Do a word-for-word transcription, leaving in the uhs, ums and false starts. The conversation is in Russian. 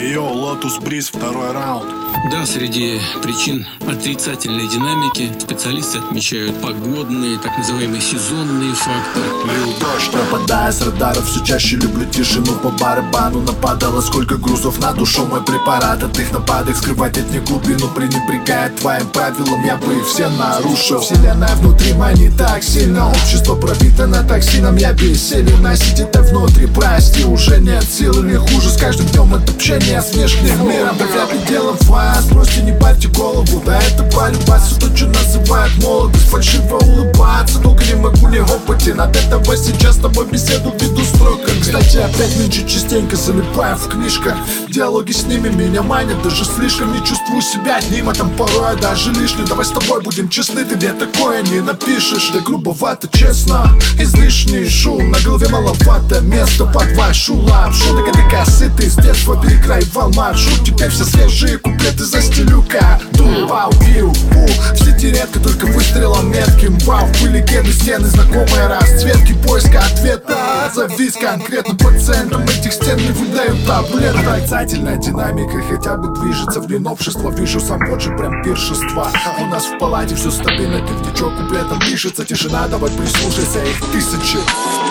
Йоу, Lotus Breeze, второй раунд. Да, среди причин отрицательной динамики специалисты отмечают погодные, так называемые сезонные факторы. Лил дождь, пропадая с радаров, все чаще люблю тишину. По барабану нападало, сколько грузов на душу. Мой препарат от их нападок скрывать от них глубину. Пренебрегая твоим правилам, я бы их все нарушил. Вселенная внутри манит так сильно, общество пропитано токсином. Я бессилен носить это внутри, прости, уже нет сил или хуже. С каждым днем от общения с внешним миром. Да вряд ли делом в вас, просто не парьте голову. Да это полюбаться, то, что называют молодость. Фальшиво улыбаться, долго не могу, не опытен. От этого сейчас с тобой беседу веду строками. Кстати, опять нынче частенько залипаю в книжках. Диалоги с ними меня манят, даже слишком. Не чувствую себя одним, а там порой даже лишний. Давай с тобой будем честны, ты мне такое не напишешь. Да грубовато, честно, излишний шум. На голове маловато места под вашу лапшу. Дага-дага, сытый с детства перекраивал маршрут. Теперь все свежие куплеты застелю-ка. Ду, вау, пиу, пу. В сети редко, только выстрелом метким. Вау, были гены, стены, знакомые расцветки. Поиска ответа, завис конкретно по центрам этих стен. Не выдают таблет. Отрицательная динамика хотя бы движется в длину общества. Вижу сам вот же прям пиршества. У нас в палате все стабильно, кирпичок куплетом пишется. Тишина, давай прислушайся, их тысячи.